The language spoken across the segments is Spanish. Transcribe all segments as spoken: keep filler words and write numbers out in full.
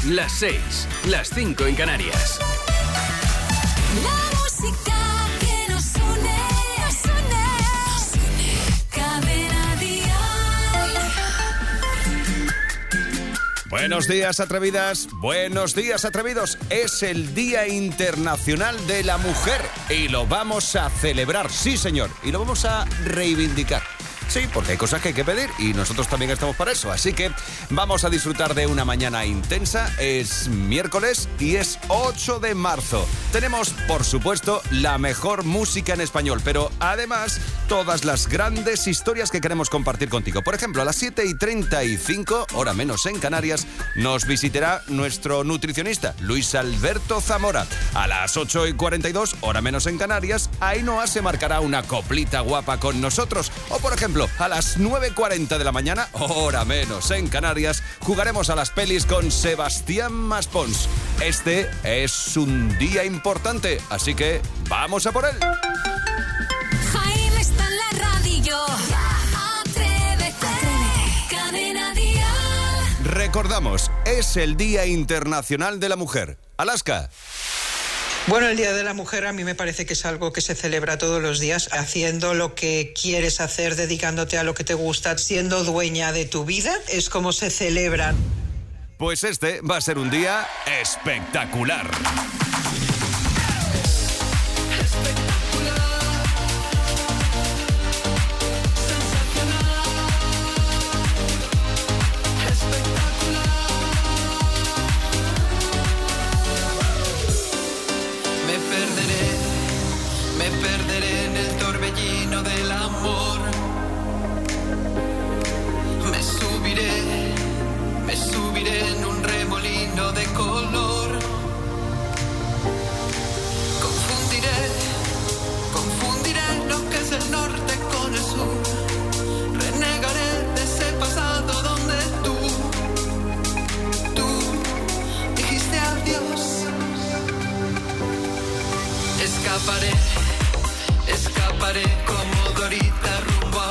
las seis, las cinco en Canarias. La música que nos une, nos une, nos une. Cadena Dial. Buenos días, atrevidas. Buenos días, atrevidos. Es el Día Internacional de la Mujer y lo vamos a celebrar, sí señor, y lo vamos a reivindicar. Sí, porque hay cosas que hay que pedir y nosotros también estamos para eso. Así que vamos a disfrutar de una mañana intensa. Es miércoles y es ocho de marzo. Tenemos, por supuesto, la mejor música en español, pero además todas las grandes historias que queremos compartir contigo. Por ejemplo, a las siete y treinta y cinco, hora menos en Canarias, nos visitará nuestro nutricionista, Luis Alberto Zamora. A las ocho y cuarenta y dos, hora menos en Canarias, Ainhoa se marcará una coplita guapa con nosotros. O, por ejemplo, a las nueve y cuarenta de la mañana, hora menos en Canarias, jugaremos a las pelis con Sebastián Maspons. Este es un día importante, así que vamos a por él. Jaime está en la radio. Atrévete, atrévete. Cadena Dial. Recordamos, es el Día Internacional de la Mujer. Alaska. Bueno, el Día de la Mujer a mí me parece que es algo que se celebra todos los días, haciendo lo que quieres hacer, dedicándote a lo que te gusta, siendo dueña de tu vida, es como se celebran. Pues este va a ser un día espectacular. Del amor, me subiré, me subiré en un remolino de color, confundiré, confundiré lo que es el norte con el sur, renegaré de ese pasado donde tú, tú dijiste adiós, escaparé. Escaparé como Dorita rumbo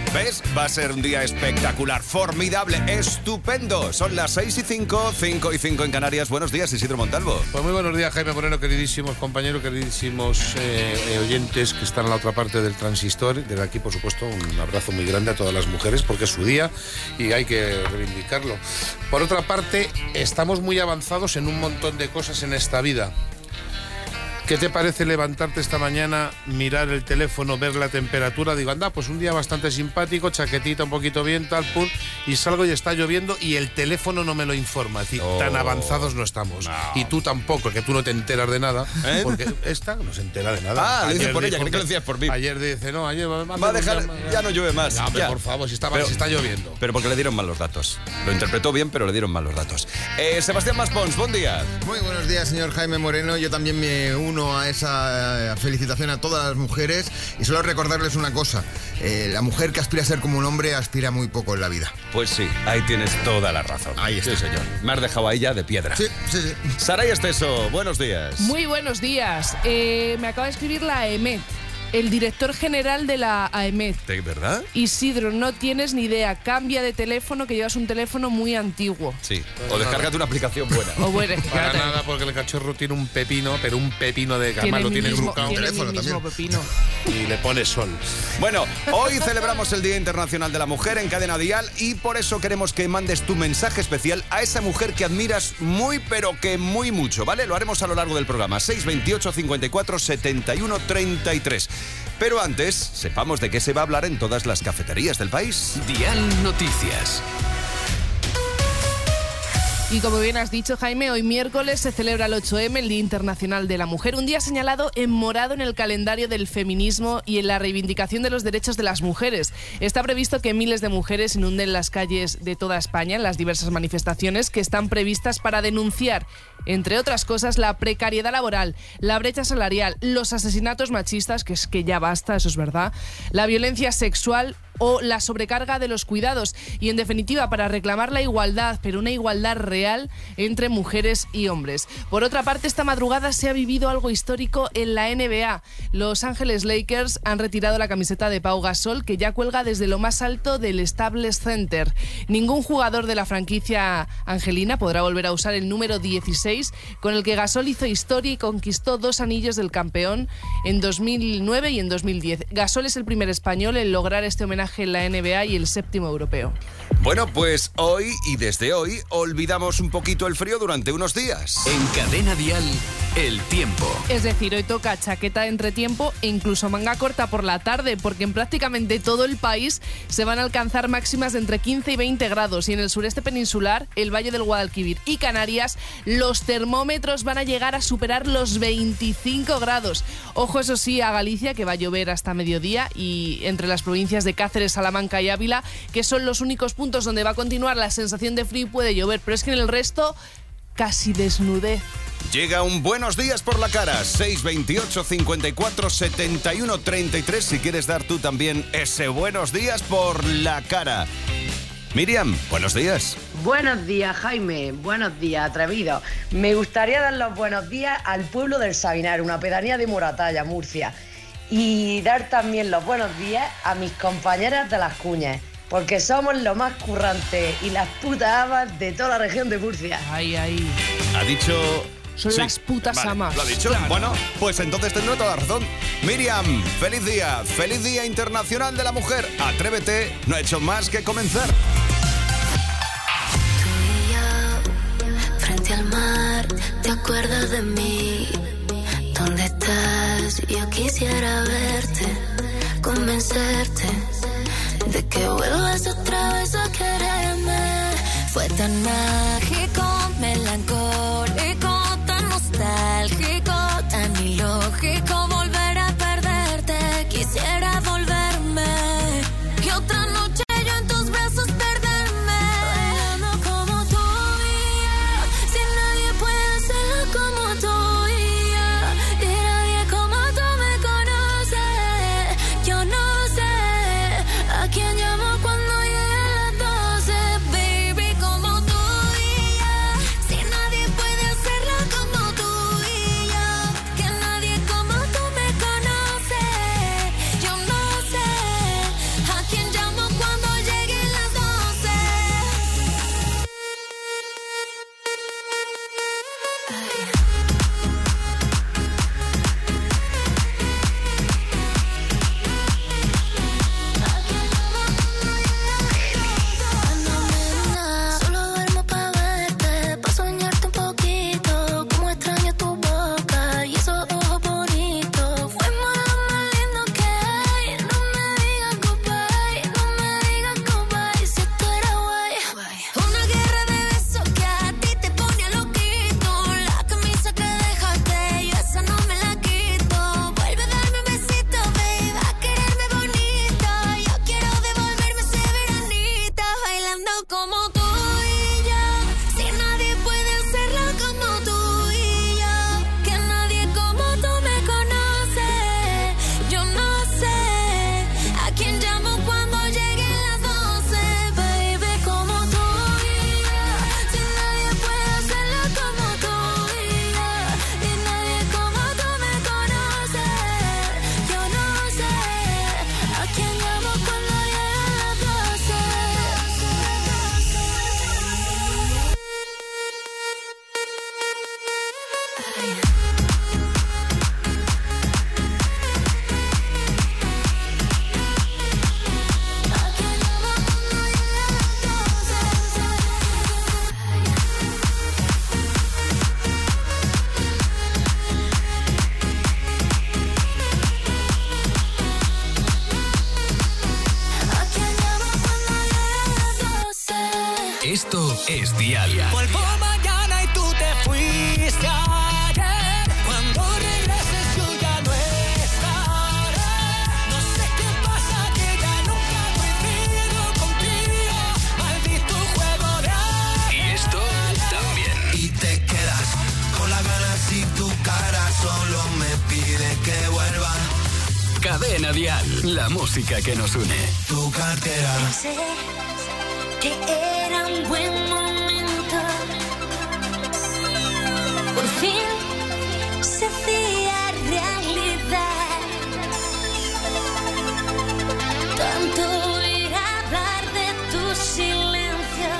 ¿Ves? Va a ser un día espectacular, formidable, estupendo. Son las seis y cinco, cinco y cinco en Canarias. Buenos días, Isidro Montalvo. Pues muy buenos días, Jaime Moreno, queridísimos compañeros, queridísimos eh, oyentes que están en la otra parte del transistor. Desde aquí, por supuesto, un abrazo muy grande a todas las mujeres porque es su día y hay que reivindicarlo. Por otra parte, estamos muy avanzados en un montón de cosas en esta vida. ¿Qué te parece levantarte esta mañana, mirar el teléfono, ver la temperatura? Digo, anda, pues un día bastante simpático, chaquetita un poquito bien, tal, pum, y salgo y está lloviendo y el teléfono no me lo informa. Es decir, oh, tan avanzados no estamos. No. Y tú tampoco, que tú no te enteras de nada, ¿eh? Porque esta no se entera de nada. Ah, le dice por ella, creo que lo decías por mí. Ayer dice, no, ayer va a dejar, ya, ya no llueve más. No, pero ya. por favor, si está, pero, si está lloviendo. Pero porque le dieron mal los datos. Lo interpretó bien, pero le dieron mal los datos. Eh, Sebastián Maspons, buen día. Muy buenos días, señor Jaime Moreno. Yo también me uno a esa felicitación a todas las mujeres y solo recordarles una cosa, eh, la mujer que aspira a ser como un hombre aspira muy poco en la vida. Pues sí, ahí tienes toda la razón. Ahí está. Sí, señor. Me has dejado ahí ya de piedra. Sí, sí, sí. Saray Esteso, buenos días. Muy buenos días. Eh, me acaba de escribir la AEMET, el director general de la AEMET. ¿De verdad? Isidro, no tienes ni idea. Cambia de teléfono, que llevas un teléfono muy antiguo. Sí. O descárgate una aplicación buena. O buena. Para nada, porque el cachorro tiene un pepino, pero un pepino de gama, lo tiene trucado. Tiene teléfono el mismo también. pepino. Y le pone sol. Bueno, hoy celebramos el Día Internacional de la Mujer en Cadena Dial y por eso queremos que mandes tu mensaje especial a esa mujer que admiras muy, pero que muy mucho, ¿vale? Lo haremos a lo largo del programa. seis veintiocho, cincuenta y cuatro, setenta y uno, treinta y tres. Pero antes, sepamos de qué se va a hablar en todas las cafeterías del país. Dial Noticias. Y como bien has dicho, Jaime, hoy miércoles se celebra el ocho eme, el Día Internacional de la Mujer, un día señalado en morado en el calendario del feminismo y en la reivindicación de los derechos de las mujeres. Está previsto que miles de mujeres inunden las calles de toda España en las diversas manifestaciones que están previstas para denunciar, entre otras cosas, la precariedad laboral, la brecha salarial, los asesinatos machistas, que es que ya basta, eso es verdad, la violencia sexual o la sobrecarga de los cuidados y, en definitiva, para reclamar la igualdad, pero una igualdad real entre mujeres y hombres. Por otra parte, esta madrugada se ha vivido algo histórico en la N B A. Los Ángeles Lakers han retirado la camiseta de Pau Gasol, que ya cuelga desde lo más alto del Staples Center. Ningún jugador de la franquicia angelina podrá volver a usar el número dieciséis, con el que Gasol hizo historia y conquistó dos anillos del campeón en dos mil nueve y en dos mil diez. Gasol es el primer español en lograr este homenaje en la N B A y el séptimo europeo. Bueno, pues hoy y desde hoy olvidamos un poquito el frío durante unos días. En Cadena Dial, el tiempo. Es decir, hoy toca chaqueta de entretiempo e incluso manga corta por la tarde, porque en prácticamente todo el país se van a alcanzar máximas de entre quince y veinte grados y en el sureste peninsular, el Valle del Guadalquivir y Canarias, los termómetros van a llegar a superar los veinticinco grados. Ojo, eso sí, a Galicia, que va a llover hasta mediodía, y entre las provincias de Cáceres, Salamanca y Ávila, que son los únicos puntos donde va a continuar la sensación de frío y puede llover, pero es que en el resto casi desnudez. Llega un buenos días por la cara, seis veintiocho, cincuenta y cuatro, setenta y uno, treinta y tres, si quieres dar tú también ese buenos días por la cara. Miriam, buenos días. Buenos días, Jaime. Buenos días, atrevido. Me gustaría dar los buenos días al pueblo del Sabinar, una pedanía de Moratalla, Murcia. Y dar también los buenos días a mis compañeras de Las Cuñas, porque somos los más currantes y las putas amas de toda la región de Murcia. Ay, ay. Ha dicho... Son sí. las putas Vale, amas. ¿Lo ha dicho? Claro. Bueno, pues entonces tendré toda la razón. Miriam, feliz día. Feliz Día Internacional de la Mujer. Atrévete, no he hecho más que comenzar. Tú y yo, frente al mar, ¿te acuerdas de mí? ¿Dónde estás? Yo quisiera verte, convencerte de que vuelvas otra vez a quererme. Fue tan mágico, melancólico, tan nostálgico, tan ilógico volver a perderte. Quisiera volverme y otra noche yo en tus brazos perderme. Bailando como tú y yo, si nadie puede hacerlo como tú y yo, y nadie como tú me conoce. Yo no sé a quién llamo cuando lleguen las doce, baby, como tú y yo. Si nadie puede hacerlo como tú y yo, que nadie como tú Esto es Dial. Vuelvo mañana y tú te fuiste ayer. Cuando regreses yo ya no estaré. No sé qué pasa, que ya nunca coincido contigo. Maldito juego de ayer. Y esto también. Y te quedas con las ganas y tu cara solo me pide que vuelva. Cadena Dial, la música que nos une. Tu cartera. Pensé que era un buen momento. Por fin se hacía realidad. Tanto oír hablar de tu silencio.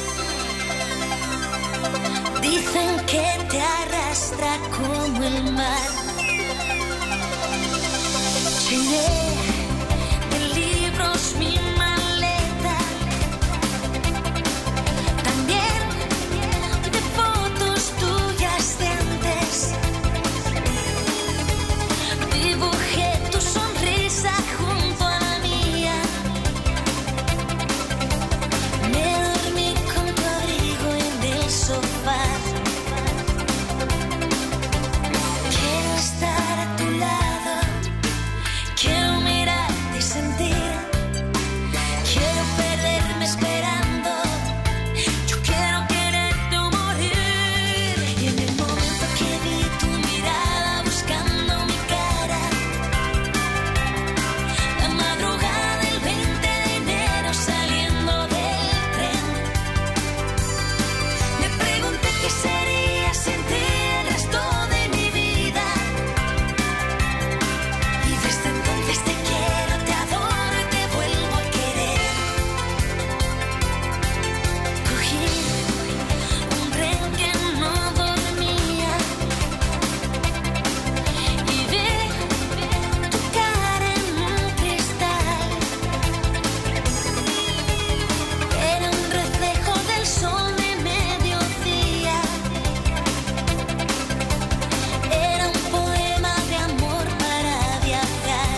Dicen que te arrastra como el mar. Llené de libros mi maleta, también de fotos tuyas de antes. Dibujé tu sonrisa junto a la mía. Me dormí con tu abrigo en el sofá. Quiero estar a tu lado. Quiero mirarte y sentir. Quiero perderme esperando. Yo quiero quererte o morir. Y en el momento que vi tu mirada buscando mi cara, la madrugada del veinte de enero saliendo del tren, me pregunté qué sería sin ti el resto de mi vida. Y desde entonces te quiero, te adoro y te vuelvo a querer. Cogí un tren que no dormía y vi tu cara en un cristal. Era un reflejo del sol de mediodía. Era un poema de amor para viajar.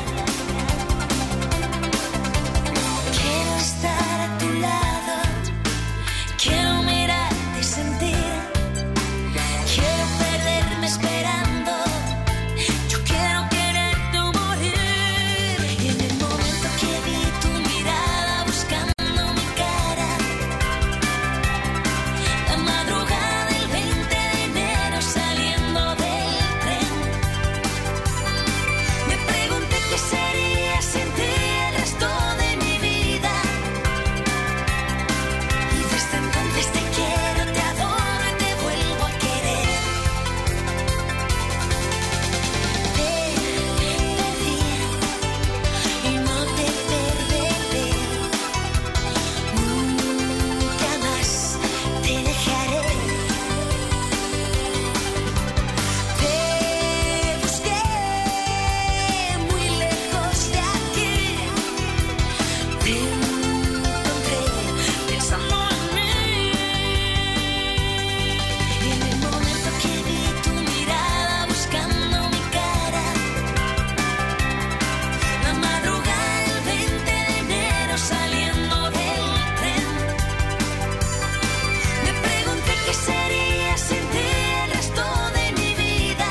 Quiero estar a tu lado. Quiero mirarte y sentir. Quiero perderme esperando. Yo quiero quererte o morir. Y en el momento que vi tu mirada buscando mi cara, la madrugada del veinte de enero saliendo del tren, me pregunté qué sería sin ti el resto de mi vida. Y desde entonces te quiero, te adoro y te vuelvo a querer. Te perdí y no te perderé. Nunca más te dejaré. Te busqué muy lejos de aquí. Te encontré pensando en mí. Y en el momento que vi tu mirada buscando mi cara, la madrugada del veinte de enero saliendo del tren, me pregunté qué sería sin ti el resto de mi vida.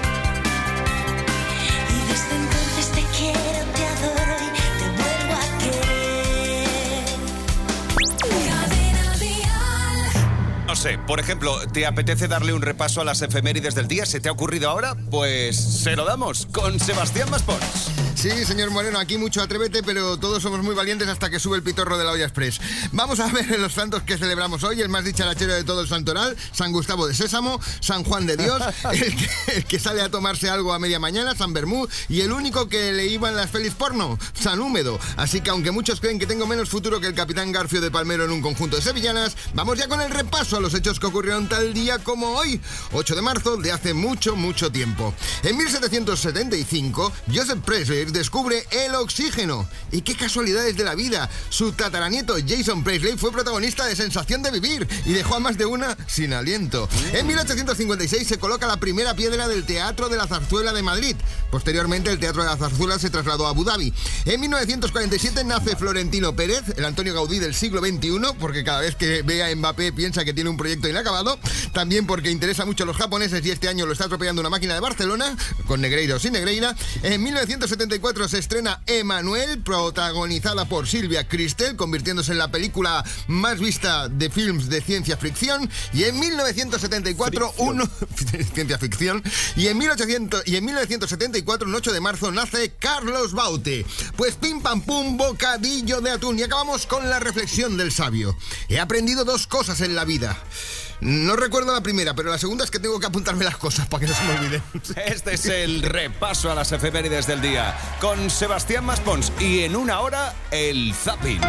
Y desde entonces te quiero, te adoro y te vuelvo a querer. Cadena Dial. No sé, por ejemplo, ¿te apetece darle un repaso a las efemérides del día? ¿Se te ha ocurrido ahora? Pues se lo damos con Sebastián Maspons. Sí, señor Moreno, aquí mucho atrévete, pero todos somos muy valientes hasta que sube el pitorro de la olla express. Vamos a ver los santos que celebramos hoy. El más dicharachero de todo el santoral, San Gustavo de Sésamo, San Juan de Dios, el que, el que sale a tomarse algo a media mañana, San Bermú, y el único que le iban las pelis porno, San Húmedo. Así que aunque muchos creen que tengo menos futuro que el capitán Garfio de Palmero en un conjunto de sevillanas, vamos ya con el repaso a los hechos que ocurrieron tal día como hoy, ocho de marzo de hace mucho, mucho tiempo. En mil setecientos setenta y cinco, Joseph Presley Reeves descubre el oxígeno. Y qué casualidades de la vida. Su tataranieto Jason Presley fue protagonista de Sensación de Vivir y dejó a más de una sin aliento. En mil ochocientos cincuenta y seis se coloca la primera piedra del Teatro de la Zarzuela de Madrid. Posteriormente el Teatro de la Zarzuela se trasladó a Abu Dhabi. En mil novecientos cuarenta y siete nace Florentino Pérez, el Antonio Gaudí del siglo veintiuno, porque cada vez que ve a Mbappé piensa que tiene un proyecto inacabado. También porque interesa mucho a los japoneses y este año lo está atropellando una máquina de Barcelona, con Negreira o sin Negreira. En mil novecientos setenta y cuatro se estrena Emmanuel, protagonizada por Silvia Cristel, convirtiéndose en la película más vista de films de ciencia ficción. Y en mil novecientos setenta y cuatro, uno... ciencia ficción. Y en, mil ochocientos, y en mil novecientos setenta y cuatro, un ocho de marzo, nace Carlos Baute. Pues pim pam pum, bocadillo de atún. Y acabamos con la reflexión del sabio. He aprendido dos cosas en la vida. No recuerdo la primera, pero la segunda es que tengo que apuntarme las cosas para que no se me olviden. Este es el repaso a las efemérides del día con Sebastián Maspons y en una hora el zapping.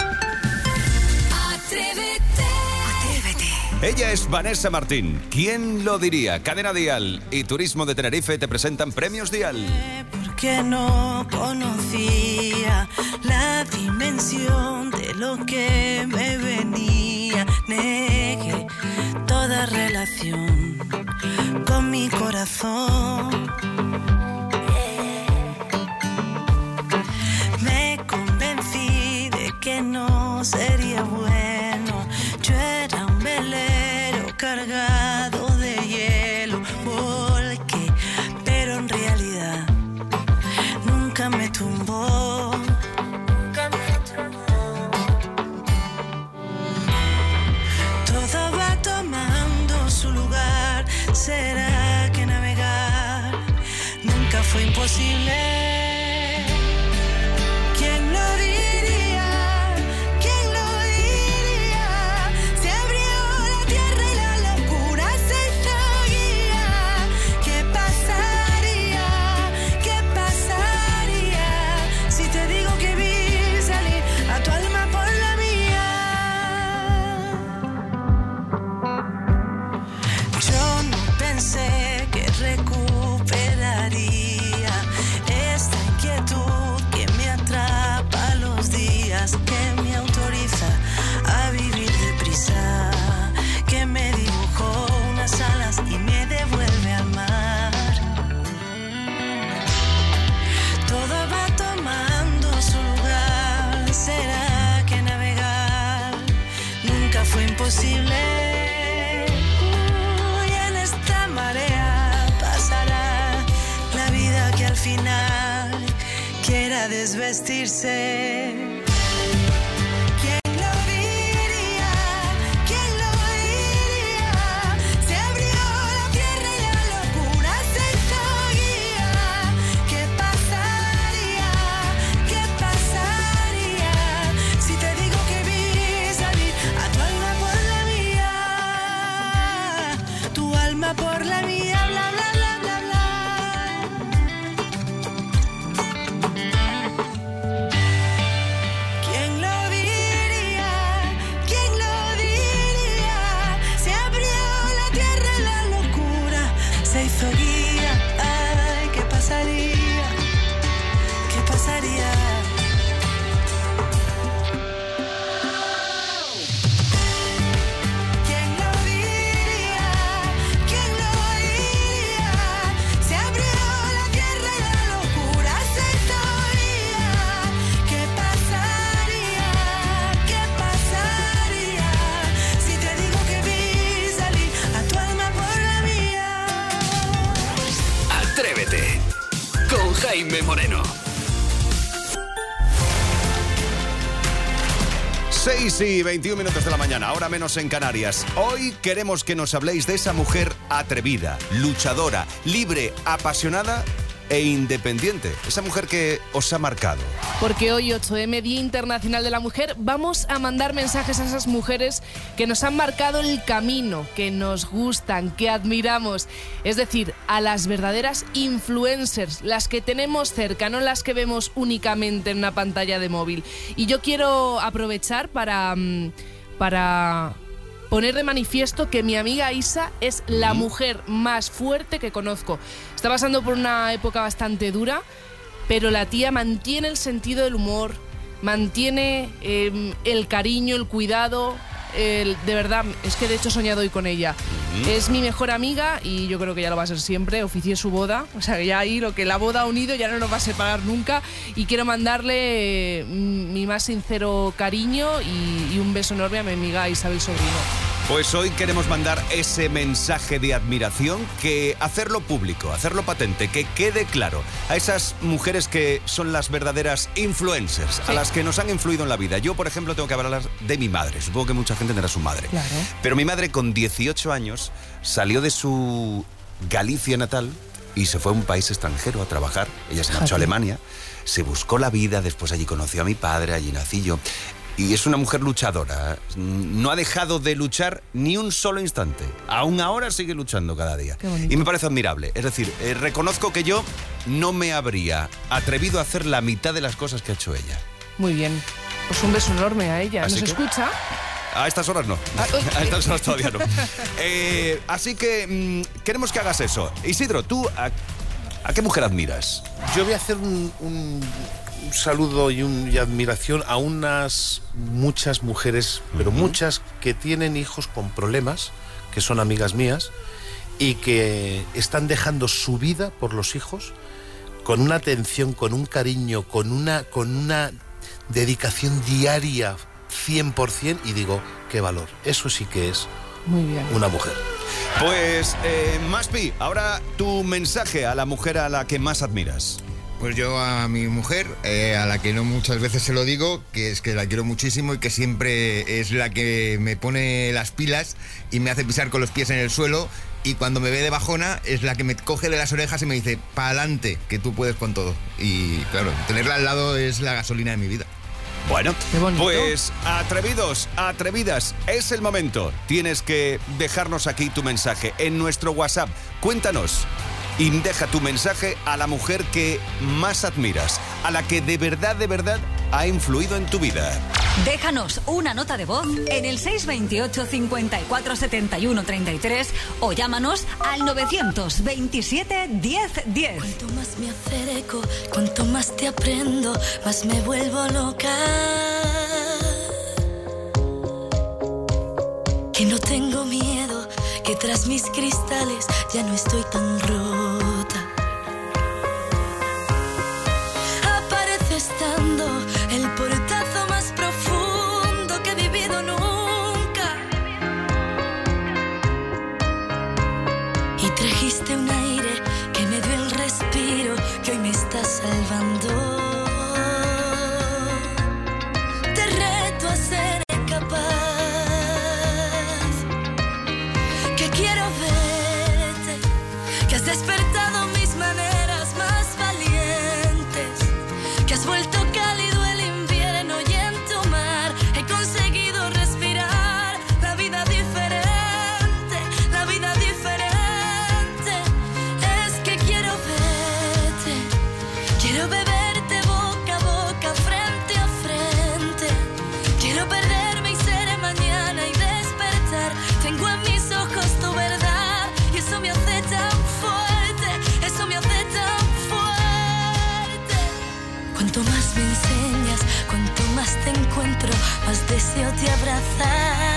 Atrévete. Atrévete. Ella es Vanessa Martín. ¿Quién lo diría? Cadena Dial y Turismo de Tenerife te presentan Premios Dial. Porque no conocía la dimensión de lo que me venía. Negué toda relación con mi corazón. Me convencí de que no sería bueno. Yo era un velero cargado de hielo. Volqué, pero en realidad nunca me tumbó. Todo va tomando su lugar. ¿Será que navegar nunca fue imposible? ¿Quién lo diría? ¿Quién lo diría? Se abrió la tierra y la locura se hizo guía. ¿Qué pasaría? ¿Qué pasaría si te digo que vi salir a tu alma por la mía? Yo no pensé que recuperaría esta inquietud que me atrapa los días, que me autoriza a vivir deprisa, que me dibujó unas alas y me devuelve al mar. Todo va tomando su lugar. ¿Será que navegar nunca fue imposible? Uy, en esta marea pasará la vida que al final quiera desvestirse. ¿Quién lo diría? ¿Quién lo diría? Se abrió la tierra y la locura se hizo guía. ¿Qué pasaría? ¿Qué pasaría si te digo que vi salir a tu alma por la mía? Tu alma por la mía, bla bla bla bla bla. ¿Quién lo diría? ¿Quién lo diría? Se abrió la tierra y la locura se hizo guía. Ay, ¿qué pasaría? ¿Qué pasaría? ¿Quién lo diría? ¿Quién lo diría? Se abrió la tierra y la locura se hizo guía. ¿Qué pasaría? ¿Qué pasaría si te digo que vi salir a tu alma por la mía? Atrévete con Jaime Moreno. seis y veintiún minutos de la mañana, ahora menos en Canarias. Hoy queremos que nos habléis de esa mujer atrevida, luchadora, libre, apasionada e independiente. Esa mujer que os ha marcado. Porque hoy, ocho eme, Día Internacional de la Mujer, vamos a mandar mensajes a esas mujeres que nos han marcado el camino, que nos gustan, que admiramos. Es decir, a las verdaderas influencers, las que tenemos cerca, no las que vemos únicamente en una pantalla de móvil. Y yo quiero aprovechar para, mm, para poner de manifiesto que mi amiga Isa es la mujer más fuerte que conozco. Está pasando por una época bastante dura, pero la tía mantiene el sentido del humor, mantiene eh, el cariño, el cuidado. El, de verdad, es que de hecho he soñado hoy con ella. Uh-huh. Es mi mejor amiga y yo creo que ya lo va a ser siempre. Oficié su boda, o sea que ya ahí lo que la boda ha unido ya no nos va a separar nunca. Y quiero mandarle eh, mi más sincero cariño y, y un beso enorme a mi amiga Isabel Sobrino. Pues hoy queremos mandar ese mensaje de admiración, que hacerlo público, hacerlo patente, que quede claro a esas mujeres que son las verdaderas influencers, sí, a las que nos han influido en la vida. Yo, por ejemplo, tengo que hablar de mi madre. Supongo que mucha gente tendrá su madre. Claro. Pero mi madre, con dieciocho años, salió de su Galicia natal y se fue a un país extranjero a trabajar. Ella se marchó a Alemania, se buscó la vida, después allí conoció a mi padre, allí nací yo. Y es una mujer luchadora, no ha dejado de luchar ni un solo instante. Aún ahora sigue luchando cada día. Y me parece admirable. Es decir, eh, reconozco que yo no me habría atrevido a hacer la mitad de las cosas que ha hecho ella. Muy bien. Pues un beso enorme a ella. ¿Nos escucha? A estas horas no. A estas horas todavía no. Eh, así que mmm, queremos que hagas eso. Isidro, ¿tú a, a qué mujer admiras? Yo voy a hacer un... un... un saludo y, un, y admiración a unas muchas mujeres, pero uh-huh. muchas, que tienen hijos con problemas, que son amigas mías y que están dejando su vida por los hijos con una atención, con un cariño, con una, con una dedicación diaria cien por ciento, y digo, qué valor. Eso sí que es muy bien. Una mujer. Pues, eh, Maspi, ahora tu mensaje a la mujer a la que más admiras. Pues yo a mi mujer, eh, a la que no muchas veces se lo digo, que es que la quiero muchísimo y que siempre es la que me pone las pilas y me hace pisar con los pies en el suelo, y cuando me ve de bajona es la que me coge de las orejas y me dice, pa'lante, que tú puedes con todo. Y claro, tenerla al lado es la gasolina de mi vida. Bueno, pues atrevidos, atrevidas, es el momento. Tienes que dejarnos aquí tu mensaje en nuestro WhatsApp. Cuéntanos. Y deja tu mensaje a la mujer que más admiras, a la que de verdad, de verdad ha influido en tu vida. Déjanos una nota de voz en el seis veintiocho, cincuenta y cuatro, setenta y uno, treinta y tres o llámanos al novecientos veintisiete, diez, diez. Cuanto más me acerco, cuanto más te aprendo, más me vuelvo loca. Que no tengo miedo, que tras mis cristales ya no estoy tan rota. Aparece estando el portazo más profundo que he vivido nunca. Y trajiste un aire que me dio el respiro que hoy me está salvando. Te reto a ser capaz. Quiero verte, que has despertado mis maneras más valientes, que has vuelto cálido el invierno y en tu mar he conseguido respirar la vida diferente, la vida diferente. Es que quiero verte, quiero beberte boca a boca, frente a frente, quiero perderme y ser mañana y despertar. Tengo en mis ojos tu verdad y eso me hace tan fuerte, eso me hace tan fuerte. Cuanto más me enseñas, cuanto más te encuentro, más deseo te abrazar.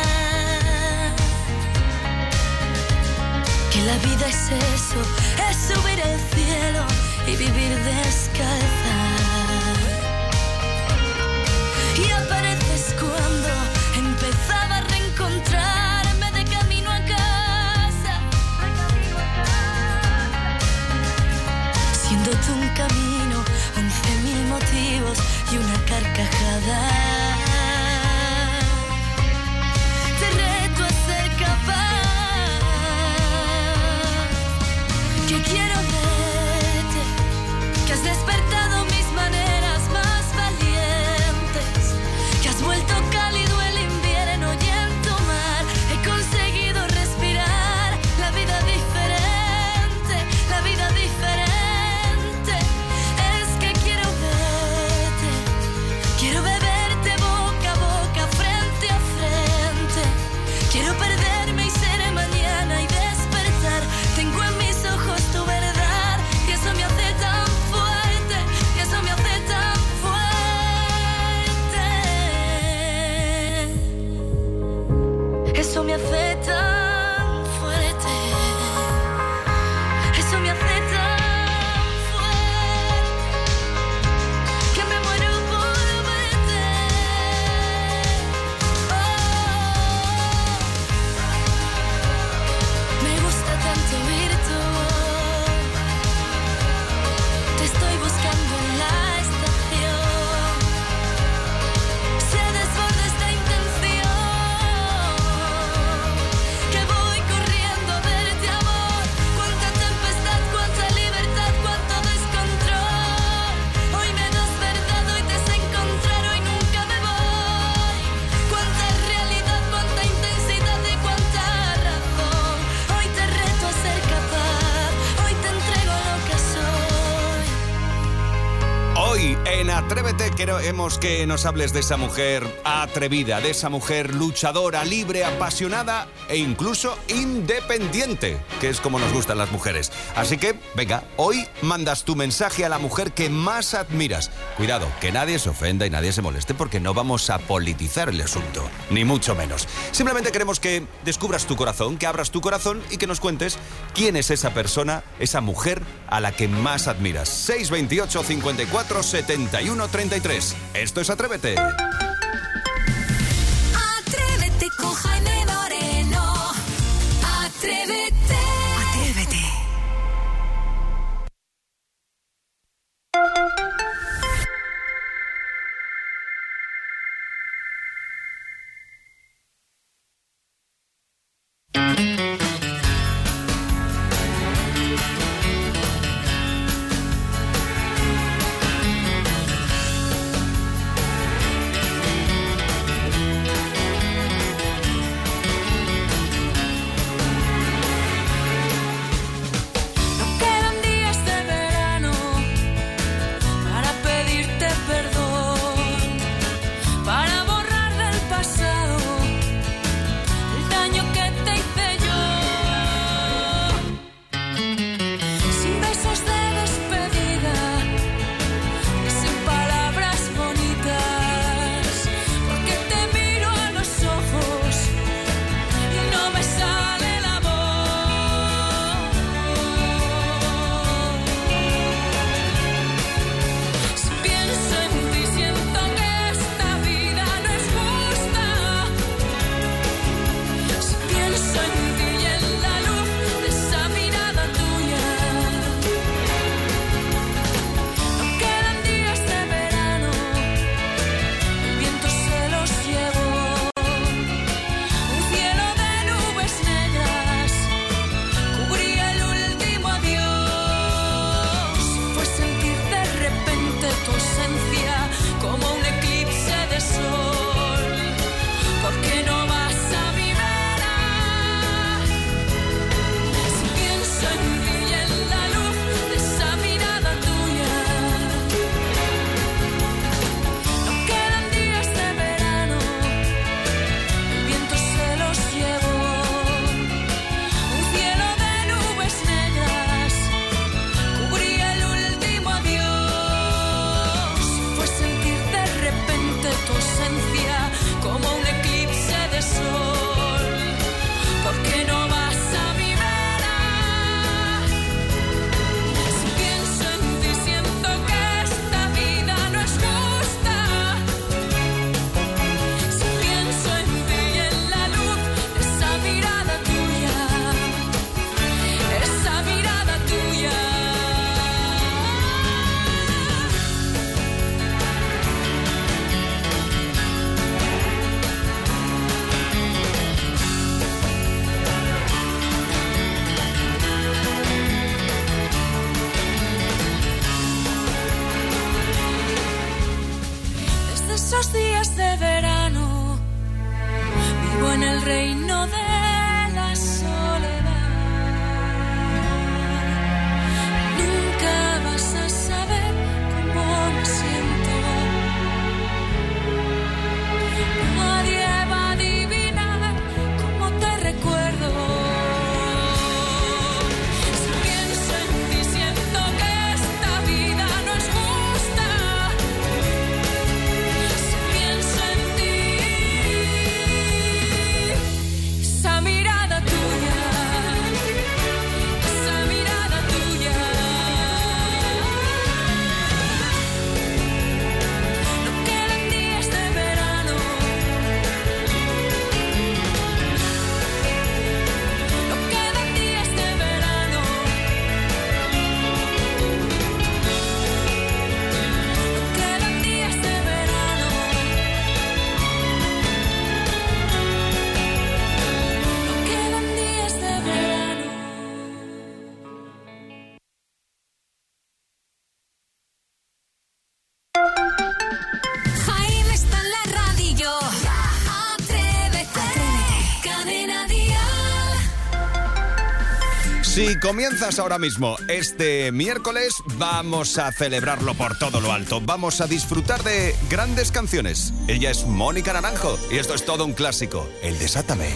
Que la vida es eso, es subir al cielo y vivir descalza. Y apareces cuando empezaba a reencontrarme de camino a casa, siendo tú un camino, once mil motivos y una carcajada. Te reto a ser capaz, que quiero verte, que has despertado mis maneras más valientes, queremos que nos hables de esa mujer atrevida, de esa mujer luchadora, libre, apasionada e incluso independiente, que es como nos gustan las mujeres. Así que, venga, hoy mandas tu mensaje a la mujer que más admiras. Cuidado, que nadie se ofenda y nadie se moleste, porque no vamos a politizar el asunto, ni mucho menos. Simplemente queremos que descubras tu corazón, que abras tu corazón y que nos cuentes quién es esa persona, esa mujer a la que más admiras. seis veintiocho, cincuenta y cuatro, setenta y uno, treinta y tres. Esto es Atrévete. Atrévete con Jaime Moreno. Atrévete. Atrévete. Esos días de verano vivo en el reino de la soledad. Nunca vas a saber cómo me siento. Nadie va a adivinar cómo te recuerdo. Si pienso en ti siento que esta vida no es justa. Si pienso en ti Si comienzas ahora mismo este miércoles, vamos a celebrarlo por todo lo alto. Vamos a disfrutar de grandes canciones. Ella es Mónica Naranjo y esto es todo un clásico, el Desátame.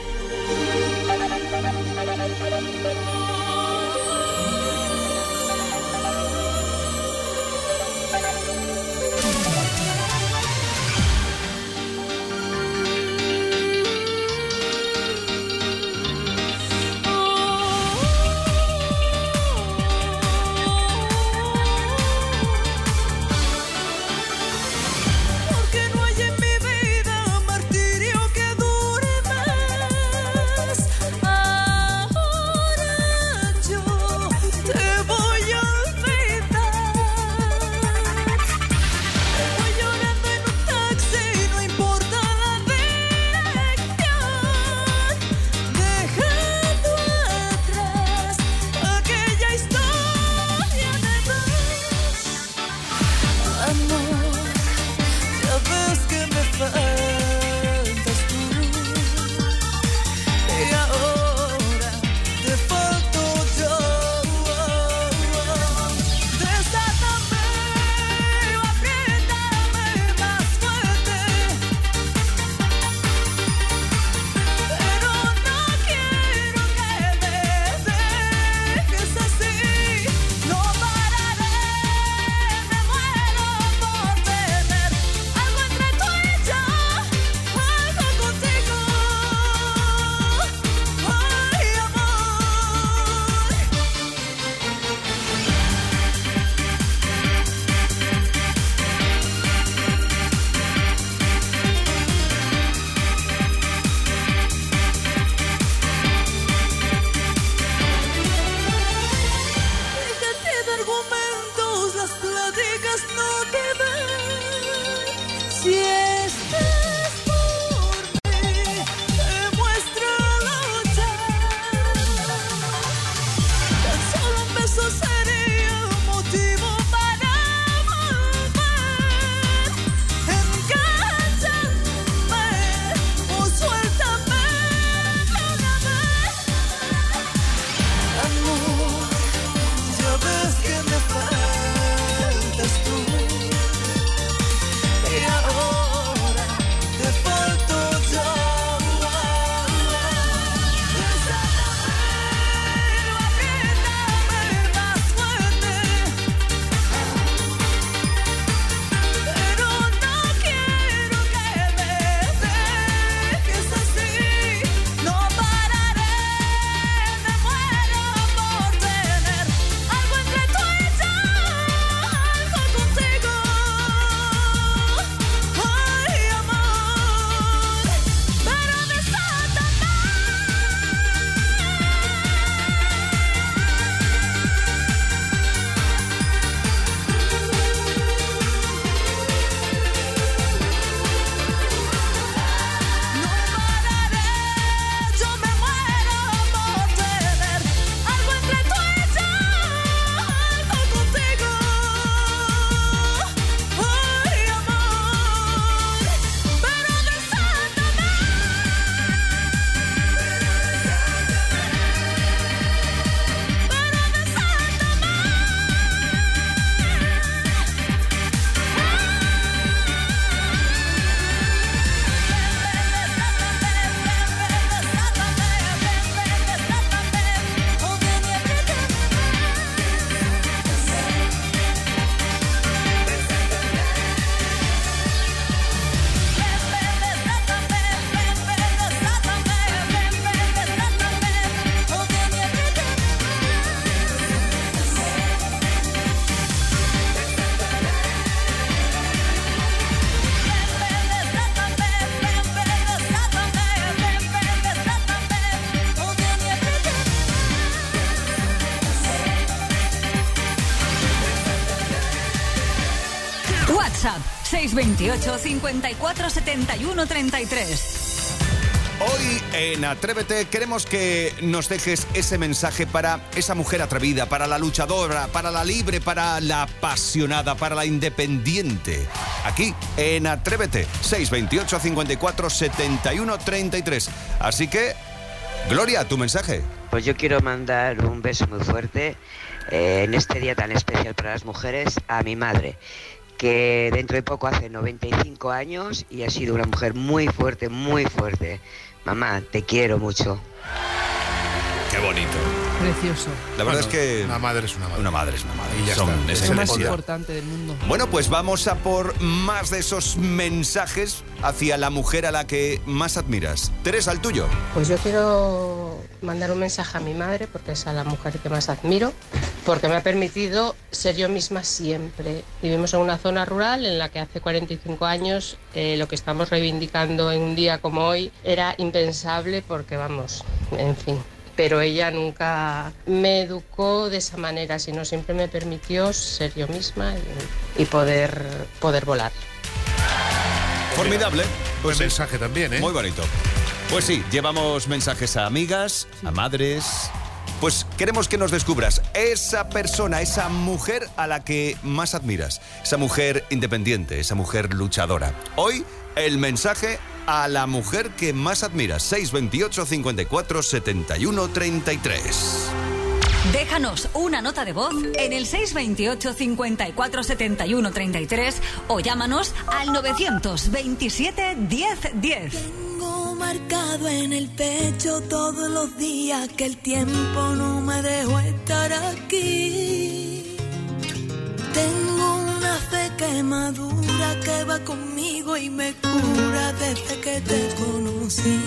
Porque no hay en mi vida martirio que dure más. Ahora yo te voy a olvidar. Voy llorando en un taxi, no importa la dirección, dejando atrás aquella historia de dos. Amor, ya ves que me faltas tú y ahora te falto yo. Desátame o apriétame más fuerte, pero no quiero que me dejes así. No pararé, me muero por tener algo entre tú y yo, algo contigo. Ay, amor. Déjate de argumentos, las pláticas no te dan. Si estás por mí, demuéstralo ya. Tan solo un beso sería motivo para volver. Encánchame o suéltame de una vez. Amor, ya ves que me faltas tú y ahora te falto yo. Desátame o apriétame más fuerte, pero no quiero que me dejes así. No pararé, me muero por tener algo entre tú y yo, algo contigo. Ay, amor, pero desátame. No pararé, yo me muero por tener algo entre tú y yo, algo contigo. Ay, amor, pero desátame. WhatsApp seis veintiocho, cincuenta y cuatro, setenta y uno, treinta y tres. Hoy en Atrévete queremos que nos dejes ese mensaje para esa mujer atrevida, para la luchadora, para la libre, para la apasionada, para la independiente. Aquí en Atrévete, seis veintiocho, cincuenta y cuatro, setenta y uno, treinta y tres. Así que, Gloria, tu mensaje. Pues yo quiero mandar un beso muy fuerte eh, en este día tan especial para las mujeres a mi madre, que dentro de poco hace noventa y cinco años y ha sido una mujer muy fuerte, muy fuerte. Mamá, te quiero mucho. Qué bonito. Precioso. La verdad Bueno, es que una madre es una madre. Una madre es una madre. Y ya Son está. esa Es lo más intensidad. importante del mundo. Bueno, pues vamos a por más de esos mensajes hacia la mujer a la que más admiras. Teresa, el tuyo. Pues yo quiero mandar un mensaje a mi madre, porque es a la mujer que más admiro, porque me ha permitido ser yo misma siempre. Vivimos en una zona rural en la que hace cuarenta y cinco años eh, lo que estamos reivindicando en un día como hoy era impensable, porque vamos, en fin. Pero ella nunca me educó de esa manera, sino siempre me permitió ser yo misma y, y poder, poder volar. Formidable. Buen sí. mensaje también, ¿eh? Muy bonito. Pues sí, llevamos mensajes a amigas, a madres. Pues queremos que nos descubras esa persona, esa mujer a la que más admiras. Esa mujer independiente, esa mujer luchadora. Hoy, el mensaje a la mujer que más admiras. seis veintiocho, cincuenta y cuatro, setenta y uno, treinta y tres. Déjanos una nota de voz en el seis veintiocho, cincuenta y cuatro, setenta y uno, treinta y tres o llámanos al novecientos veintisiete, diez, diez. Tengo marcado en el pecho todos los días que el tiempo no me dejó estar aquí. Tengo una fe que madura, que va conmigo y me cura desde que te conocí.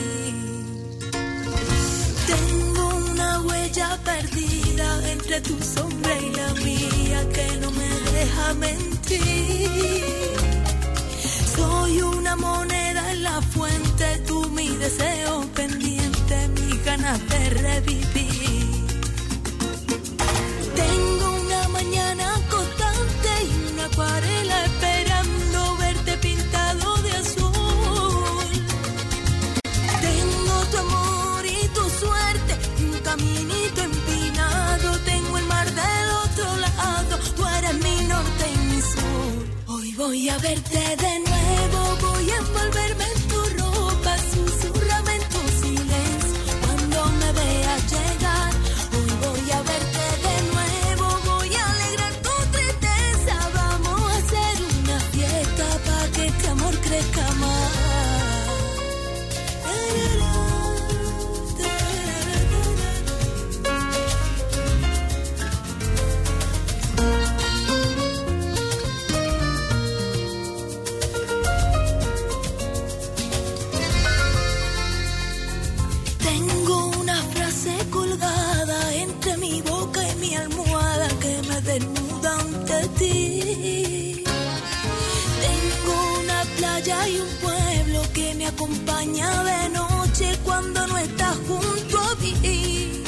Tengo una huella perdida entre tu sombra y la mía que no me deja mentir. Soy una moneda en la fuente, tú mi deseo pendiente, mis ganas de revivir. Tengo una mañana constante y una acuarela esperando verte pintado de azul. Tengo tu amor y tu suerte, un caminito empinado. Tengo el mar del otro lado, tú eres mi norte y mi sur. Hoy voy a verte de nuevo, voy a envolverme en tu ropa, susurrame en tu silencio cuando me veas llegar. Hoy voy a verte de nuevo, voy a alegrar tu tristeza. Vamos a hacer una fiesta para que este amor crezca más. Tengo una frase colgada entre mi boca y mi almohada que me desnuda ante ti. Tengo una playa y un pueblo que me acompaña de noche cuando no estás junto a mí.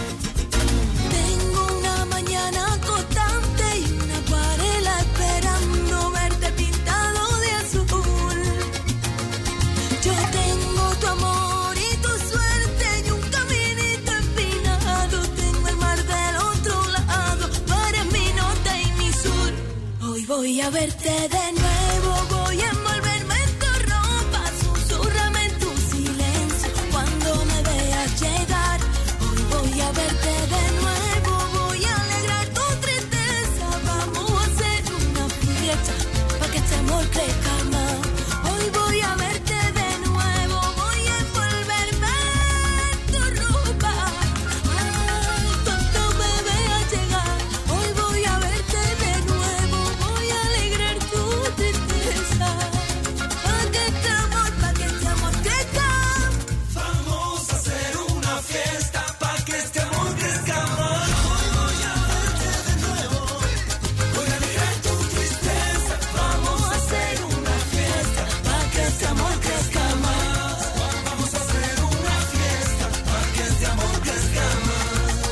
Tengo una mañana constante y una acuarela esperando verte pintado de azul. Yo tengo tu amor y tu suerte y un caminito empinado. Tengo el mar del otro lado, tú eres mi norte y mi sur. Hoy voy a verte de nuevo, voy a envolverme en tu ropa, susurrame en tu silencio cuando me veas llegar. Hoy voy a verte de nuevo, voy a alegrar tu tristeza. Vamos a hacer una fiesta para que este amor crezca más. Hoy voy a verte de nuevo, voy a envolverme en tu ropa. Ay, cuando me veas llegar. Hoy voy a verte de nuevo, voy a alegrar tu tristeza. Pa' que este amor, pa' que este amor crezca. Vamos a hacer una fiesta pa' que este amor crezca más. Hoy voy a verte de nuevo, voy a alegrar tu tristeza. Vamos a hacer una fiesta pa' que este amor crezca más. Vamos a hacer una fiesta pa' que este amor crezca más.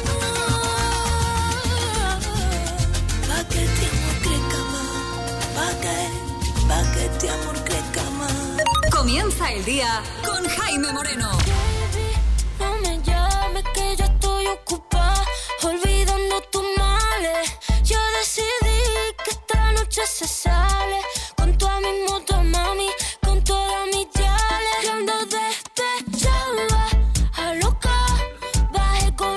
Pa' que este amor crezca más. Pa' que, pa' que este amor crezca más. Comienza el día con Jaime Moreno. No me llames que yo estoy ocupada, olvidando tus males. Yo decidí que esta noche se sale con toda mi moto, mami, con todas mis yales. Yo ando despechada, a loca, bajé con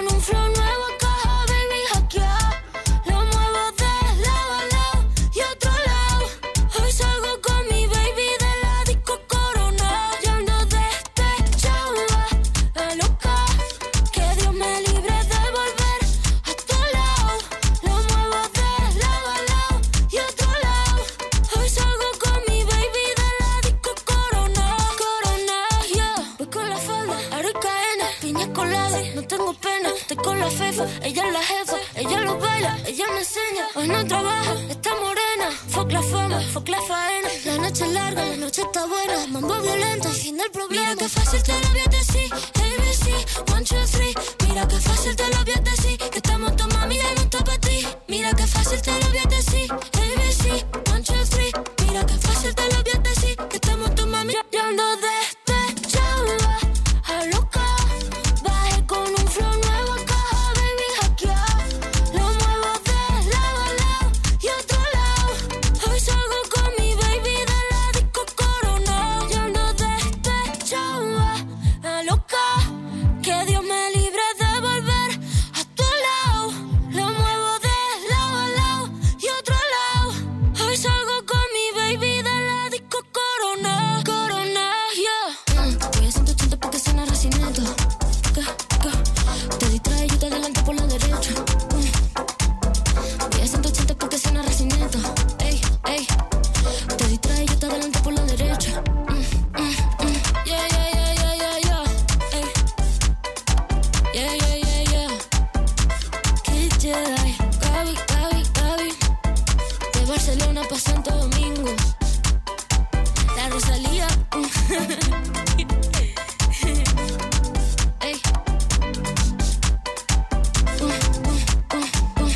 la fefa, ella es la jefa, ella lo baila, ella me enseña. Hoy no trabaja, está morena. Fuck la fama, fuck la faena. La noche es larga, la noche está buena. Mambo violento, el fin del problema. Mira que fácil te lo voy a decir. A B C, one, two, three. Mira que fácil te lo voy a decir. Que estamos tu mami y no está para ti. Mira que fácil te lo voy a decir. A B C, one, two, three. Mira que fácil te lo voy a decir. Que estamos tu mami. Yo ando despechada, a loca. Bajé con un flow nuevo, caja, baby, hackear. Lo muevo de lado a lado y otro lado. Hoy salgo con mi baby de la disco Corona. Yo ando despechada, a loca. Que Dios me libre de volver a tu lado. Lo muevo de lado a lado y otro lado. Hoy salgo con mi baby de la disco Corona. Corona, yeah. Mm, voy a ciento ochenta porque suena recinito. Ga, ga. Te distrae y yo te adelanto por la derecha. Mm. Voy a ciento ochenta porque suena recinito. Ey, ey. Te distrae y yo te adelanto por la derecha. Mm, mm, mm. Yeah, yeah, yeah, yeah, yeah, yeah. Ey. Yeah, yeah, yeah, yeah. Kid Jedi. Gaby, Gaby, Gaby. De Barcelona pa' Santo Domingo. La Rosalía. Ey. Uh, uh, uh, uh.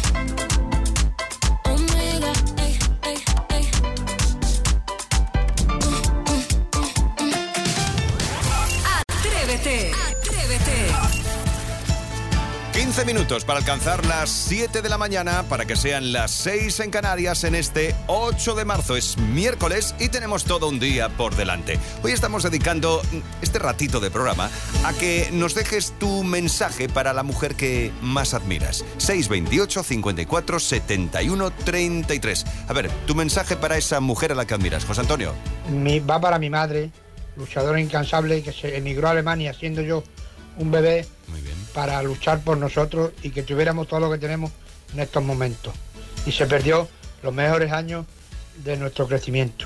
Omega. Ey, ey, ey. Uh, uh, uh, uh. Atrévete, atrévete. quince minutos para alcanzar las siete de la mañana, para que sean las seis en Canarias en este ocho de marzo. Es miércoles y tenemos todo un día por delante. Hoy estamos dedicando este ratito de programa a que nos dejes tu mensaje para la mujer que más admiras. seis veintiocho, cincuenta y cuatro, setenta y uno, treinta y tres. A ver, tu mensaje para esa mujer a la que admiras. José Antonio. Mi, va para mi madre, luchadora incansable, que se emigró a Alemania siendo yo un bebé. Muy bien. Para luchar por nosotros y que tuviéramos todo lo que tenemos en estos momentos. Y se perdió los mejores años de nuestro crecimiento.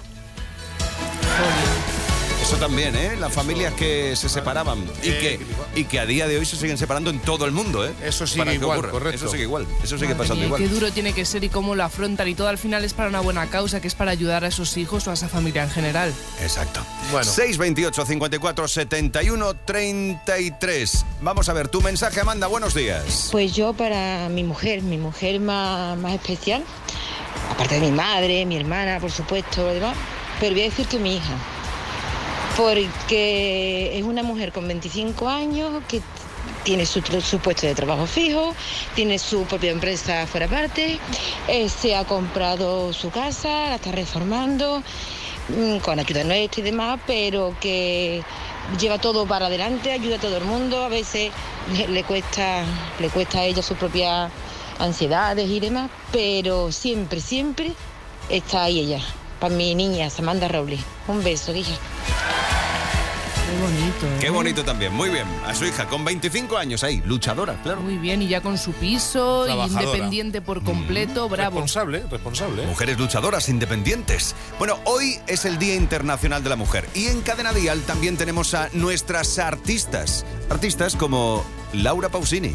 Eso también, ¿eh? Las familias que se separaban y que, y que a día de hoy se siguen separando en todo el mundo, ¿eh? Eso sigue Para que igual, ocurra. correcto. Eso sigue igual, eso sigue Madre pasando mía, igual. Qué duro tiene que ser y cómo lo afrontan, y todo al final es para una buena causa, que es para ayudar a esos hijos o a esa familia en general. Exacto. Bueno. seis veintiocho, cincuenta y cuatro, setenta y uno, treinta y tres. Vamos a ver, tu mensaje, Amanda, buenos días. Pues yo para mi mujer, mi mujer más, más especial, aparte de mi madre, mi hermana, por supuesto, lo demás, pero voy a decir que mi hija, porque es una mujer con veinticinco años que tiene su, su puesto de trabajo fijo, tiene su propia empresa fuera parte, eh, se ha comprado su casa, la está reformando, mmm, con ayuda nuestra y demás, pero que lleva todo para adelante, ayuda a todo el mundo. A veces le, le cuesta le cuesta a ella sus propias ansiedades y demás, pero siempre, siempre está ahí ella. Para mi niña, Samantha Robles. Un beso, hija. Qué bonito, ¿eh? Qué bonito también, muy bien. A su hija, con veinticinco años ahí, luchadora, claro. Muy bien, y ya con su piso, y Trabajadora. independiente por completo, bravo. Responsable, responsable. Mujeres luchadoras independientes. Bueno, hoy es el Día Internacional de la Mujer y en Cadena Dial también tenemos a nuestras artistas. Artistas como Laura Pausini.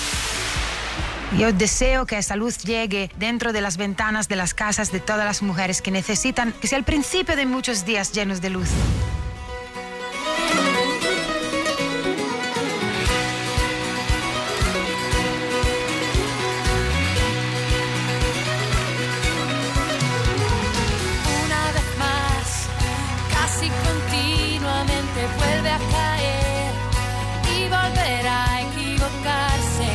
Yo deseo que esa luz llegue dentro de las ventanas de las casas de todas las mujeres que necesitan, que sea el principio de muchos días llenos de luz. Una vez más, casi continuamente vuelve a caer y volverá a equivocarse,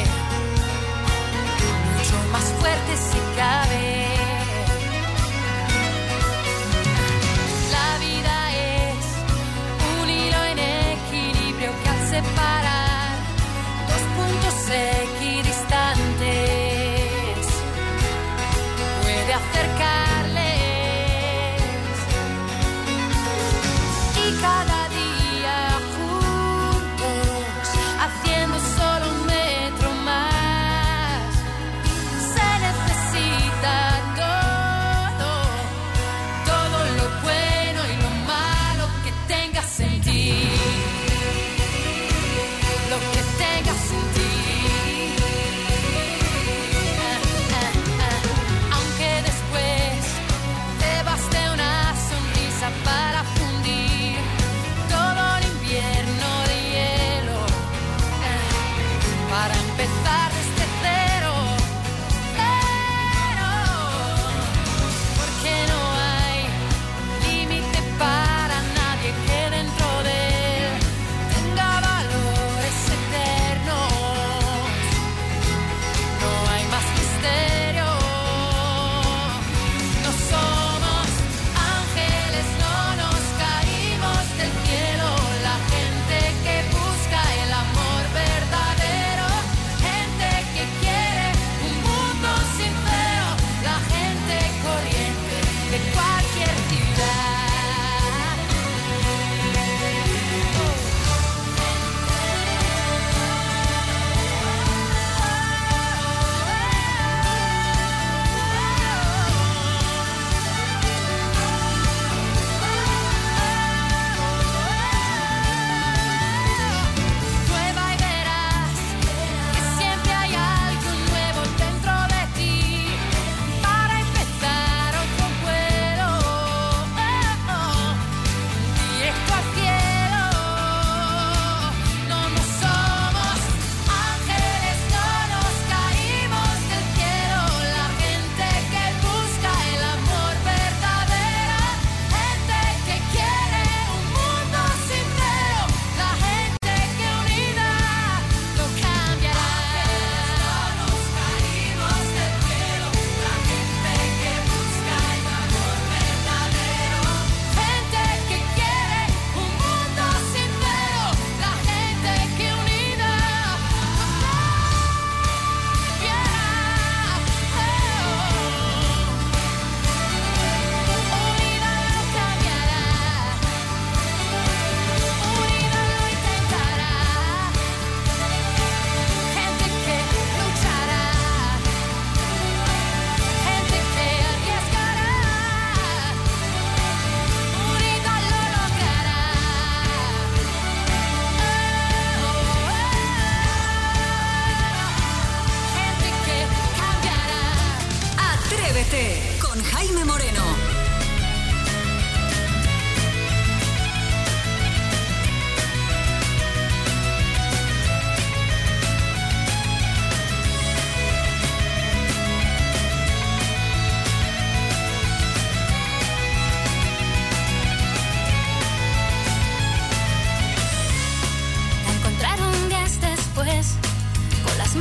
mucho más fuerte si cabe. La vida es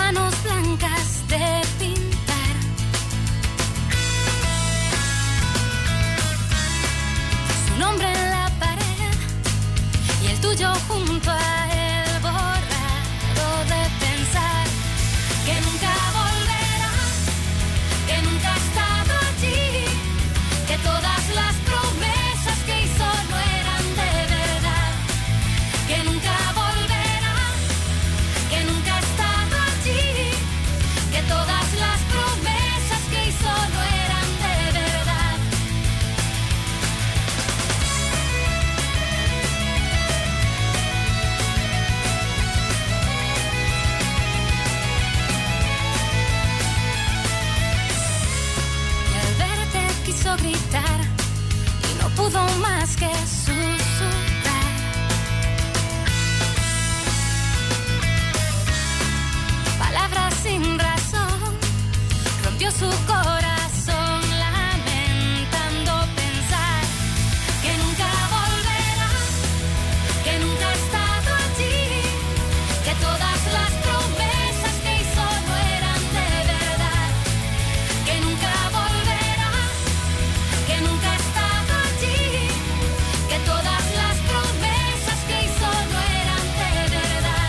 manos blancas de pintar. Su nombre en la pared y el tuyo junto a él, borrado de pensar que nunca volverá, que nunca ha estado allí, que todas las promesas que hizo no eran de verdad, que nunca volverá, que nunca ha estado allí, que todas las promesas que hizo no eran de verdad. Y al verte quiso gritar y no pudo más que susurrar. Palabras sin razón, rompió su corazón, lamentando pensar que nunca volverá, que nunca ha estado allí, que todas las promesas que hizo no eran de verdad, que nunca volverá, que nunca ha estado allí, que todas las promesas que hizo no eran de verdad.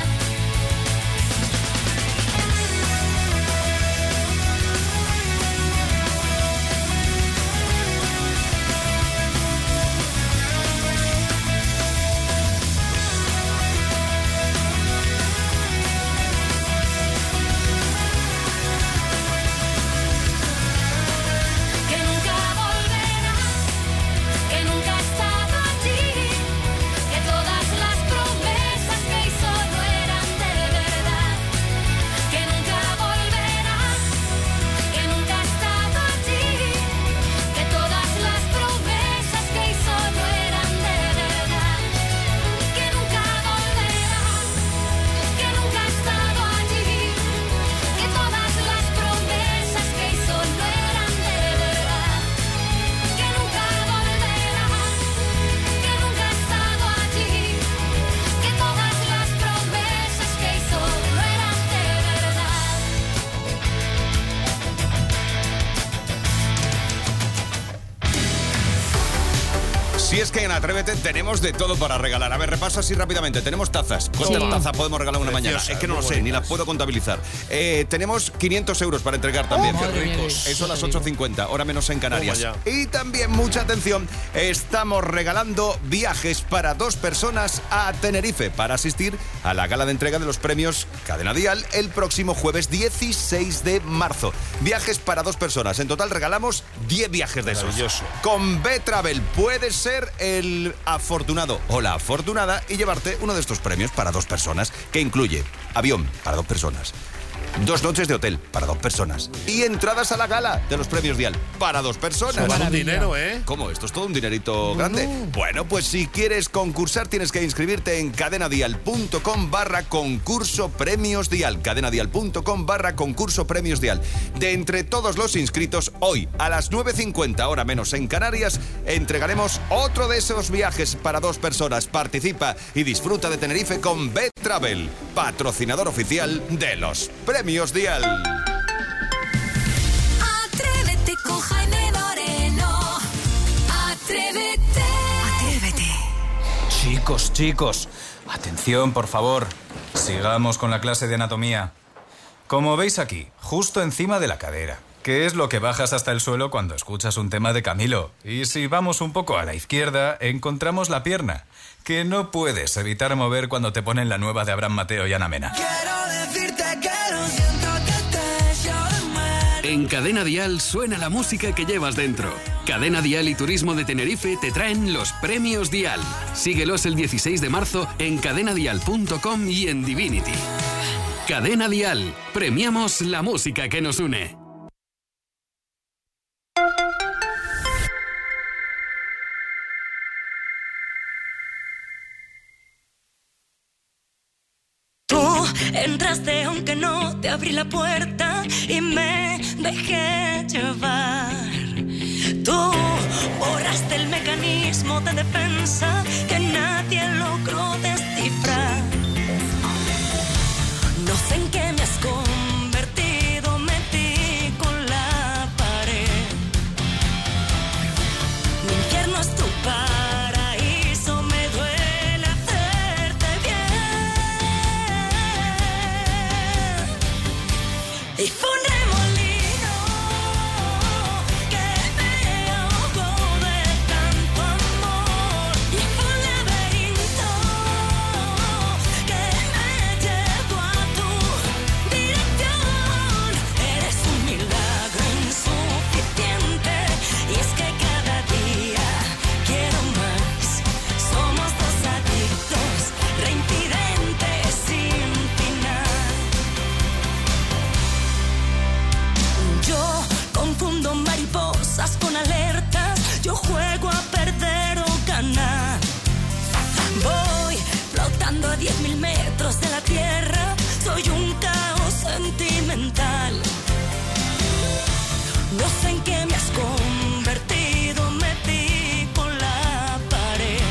Que nunca volverá, que nunca ha estado allí, que todas las promesas que hizo no eran de verdad, que nunca volverá, que nunca ha estado allí, que todas las promesas que hizo no eran de verdad, que nunca volverá, que nunca ha estado allí, que todas las promesas que hizo no eran de verdad, que nunca volverá, que nunca ha estado allí, que todas las promesas que hizo no eran de verdad. Si es que en Atrévete tenemos de todo para regalar. A ver, repaso así rápidamente. Tenemos tazas. ¿Cuántas Sí. tazas podemos regalar una Preciosas, mañana? Es que no muy lo sé, ni bonitas. las puedo contabilizar. Eh, tenemos quinientos euros para entregar también. Oh, madre mía, Dios. Eso a las ocho cincuenta, hora menos en Canarias. Toma Y también, mucha atención, estamos regalando viajes para dos personas a Tenerife para asistir a la gala de entrega de los premios Cadena Dial el próximo jueves dieciséis de marzo. Viajes para dos personas. En total regalamos diez viajes de esos. Maravilloso. Con B-Travel puedes ser el afortunado o la afortunada y llevarte uno de estos premios para dos personas, que incluye avión para dos personas, dos noches de hotel para dos personas y entradas a la gala de los premios Dial para dos personas. Eso vale un dinero, ¿eh? ¿Cómo? ¿Esto es todo un dinerito grande? Bueno, pues si quieres concursar tienes que inscribirte en cadenadial.com barra concurso premios Dial. Cadenadial.com barra concurso premios Dial. De entre todos los inscritos, hoy a las nueve cincuenta, hora menos en Canarias, entregaremos otro de esos viajes para dos personas. Participa y disfruta de Tenerife con B-Travel, patrocinador oficial de los premios Dial. Atrévete con Jaime Moreno. Atrévete. Atrévete. Chicos, chicos, atención, por favor. Sigamos con la clase de anatomía. Como veis aquí, justo encima de la cadera, que es lo que bajas hasta el suelo cuando escuchas un tema de Camilo. Y si vamos un poco a la izquierda, encontramos la pierna, que no puedes evitar mover cuando te ponen la nueva de Abraham Mateo y Ana Mena. Quiero decirte que lo siento, que te echo de menos. En Cadena Dial suena la música que llevas dentro. Cadena Dial y Turismo de Tenerife te traen los premios Dial. Síguelos el dieciséis de marzo en cadenadial punto com y en Divinity. Cadena Dial. Premiamos la música que nos une. Tú entraste aunque no te abrí la puerta y me dejé llevar. Tú borraste el mecanismo de defensa que nadie logró descifrar. No sé en qué me escondo. a diez mil metros de la tierra, soy un caos sentimental. No sé en qué me has convertido, me di con la pared.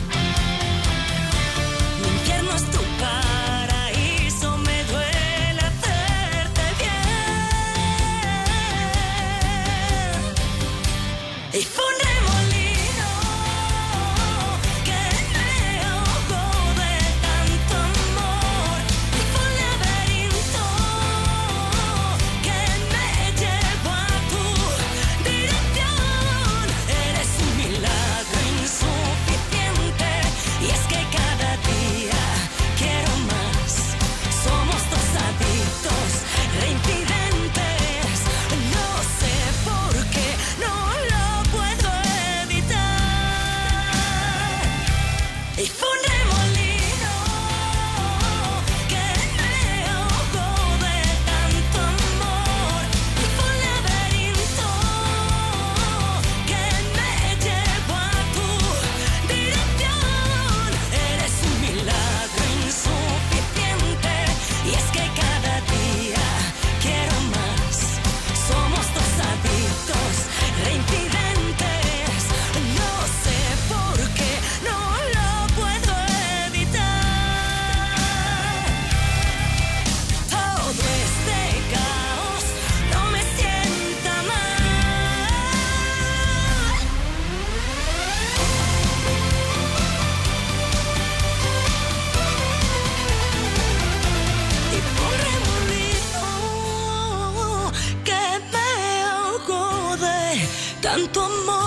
Mi infierno es tu paraíso, me duele hacerte bien. Y fue un remolino que me ahogó de tanto amor. Y fue un laberinto que me llevó a tu dirección. Eres un milagro insuficiente, y es que cada día quiero más. Somos dos adictos reincidentes. No sé por qué no lo puedo evitar. Y fue un remolino que me ahogó de tanto amor. Y fue un laberinto que me llevó a tu dirección. Eres un milagro insuficiente, y es que cada día quiero más. Somos dos adictos reincidentes. No sé por qué no lo puedo evitar. Todo este caos no me sienta mal. Y por remolino que me ahogó de tanto amor.